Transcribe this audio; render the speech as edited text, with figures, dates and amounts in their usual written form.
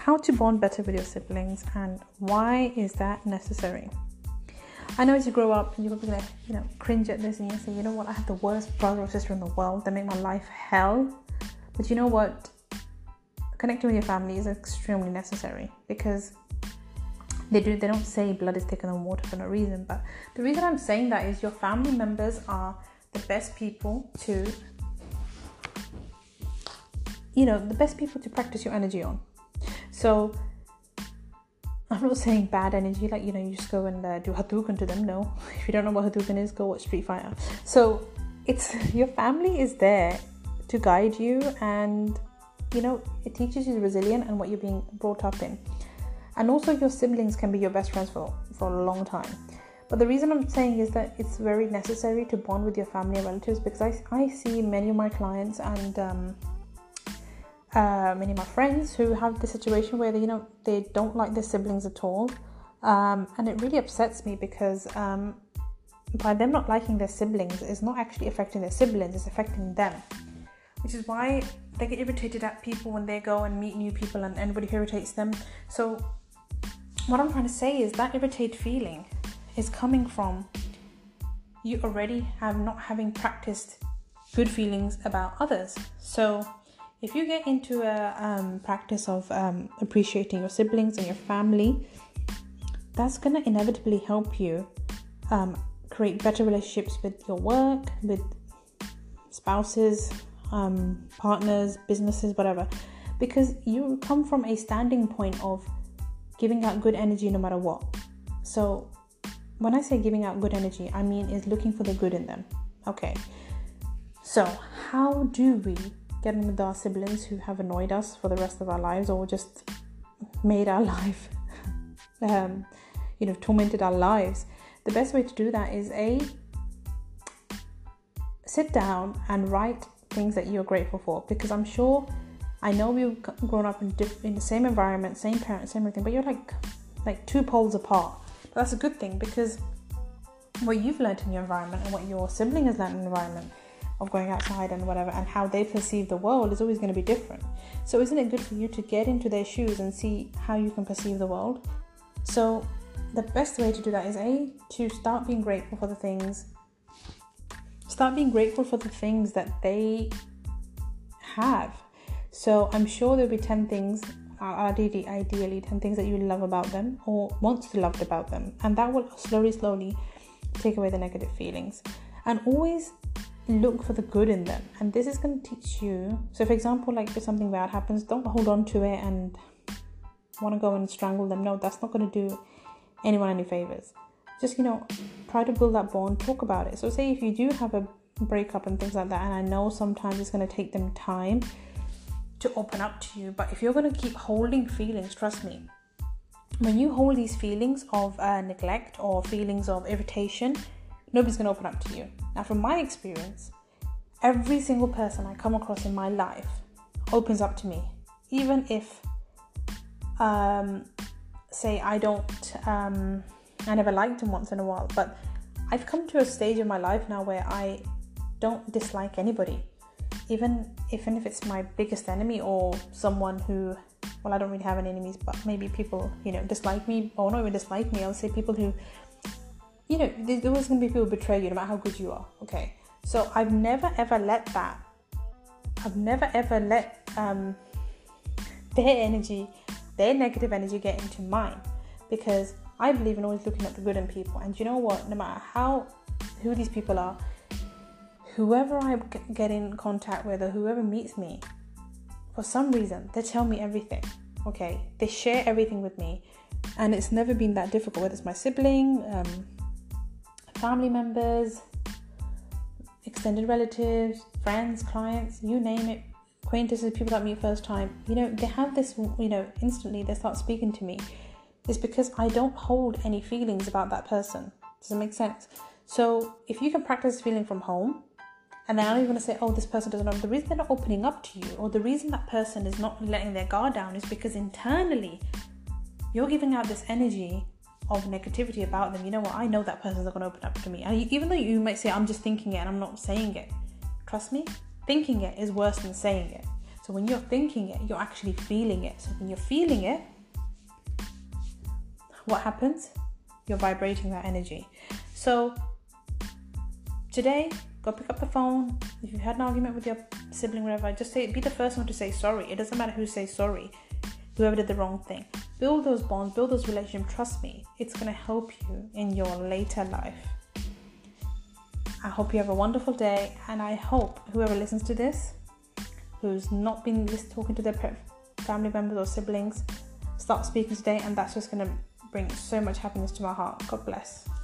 how to bond better with your siblings and why is that necessary. I know as you grow up, you're probably gonna, cringe at this and you say, you know what, I have the worst brother or sister in the world. They make my life hell. But you know what? Connecting with your family is extremely necessary because they don't say blood is thicker than water for no reason. But the reason I'm saying that is your family members are the best people to practice your energy on. So I'm not saying bad energy, like, you just go and do Hadouken to them. No, if you don't know what Hadouken is, go watch Street Fighter. So it's your family is there to guide you, and it teaches you resilient and what you're being brought up in. And also your siblings can be your best friends for a long time. But the reason I'm saying is that it's very necessary to bond with your family and relatives, because I see many of my clients and many of my friends who have the situation where they don't like their siblings at all, and it really upsets me because by them not liking their siblings, it's not actually affecting their siblings, it's affecting them, which is why they get irritated at people when they go and meet new people and everybody irritates them. So what I'm trying to say is that irritated feeling is coming from you already not having practiced good feelings about others. So if you get into a practice of appreciating your siblings and your family, that's going to inevitably help you create better relationships with your work, with spouses, partners, businesses, whatever. Because you come from a standing point of giving out good energy no matter what. So when I say giving out good energy, I mean is looking for the good in them. Okay. So how do we get on with our siblings who have annoyed us for the rest of our lives, or just made our life, tormented our lives? The best way to do that is sit down and write things that you're grateful for, because I know we've grown up in the same environment, same parents, same everything, but you're like two poles apart. But that's a good thing, because what you've learned in your environment and what your sibling has learned in the environment of going outside and whatever, and how they perceive the world is always going to be different. So isn't it good for you to get into their shoes and see how you can perceive the world? So the best way to do that is to start being grateful for the things. Start being grateful for the things that they have. So I'm sure there'll be 10 things, ideally 10 things that you love about them or want to love about them. And that will slowly take away the negative feelings. And always look for the good in them. And this is going to teach you. So for example, like if something bad happens, don't hold on to it and want to go and strangle them. No, that's not going to do anyone any favors. Just, try to build that bond, talk about it. So say if you do have a breakup and things like that, and I know sometimes it's going to take them time to open up to you, but if you're going to keep holding feelings, trust me, when you hold these feelings of neglect or feelings of irritation, nobody's going to open up to you. Now, from my experience, every single person I come across in my life opens up to me, even if say I never liked him once in a while, but I've come to a stage in my life now where I don't dislike anybody, even if it's my biggest enemy or someone who, well, I don't really have any enemies, but maybe people, dislike me, or not even dislike me, I'll say people who, there's always going to be people who betray you no matter how good you are, okay? So I've never ever let their negative energy get into mine, because I believe in always looking at the good in people. And you know what, no matter who these people are, whoever I get in contact with or whoever meets me, for some reason, they tell me everything, okay? They share everything with me, and it's never been that difficult, whether it's my sibling, family members, extended relatives, friends, clients, you name it, acquaintances, people that meet first time, they have this, instantly they start speaking to me. It's because I don't hold any feelings about that person. Does it make sense? So if you can practice feeling from home, and then I'm even going to say, oh, this person doesn't know. The reason they're not opening up to you, or the reason that person is not letting their guard down, is because internally you're giving out this energy of negativity about them. You know what? I know that person's not going to open up to me. And even though you might say, I'm just thinking it and I'm not saying it. Trust me, thinking it is worse than saying it. So when you're thinking it, you're actually feeling it. So when you're feeling it, what happens? You're vibrating that energy. So today, go pick up the phone. If you've had an argument with your sibling, whatever, just be the first one to say sorry. It doesn't matter who says sorry. Whoever did the wrong thing. Build those bonds, build those relationships. Trust me, it's going to help you in your later life. I hope you have a wonderful day, and I hope whoever listens to this, who's not been talking to their family members or siblings, start speaking today, and that's just going to bring so much happiness to my heart. God bless.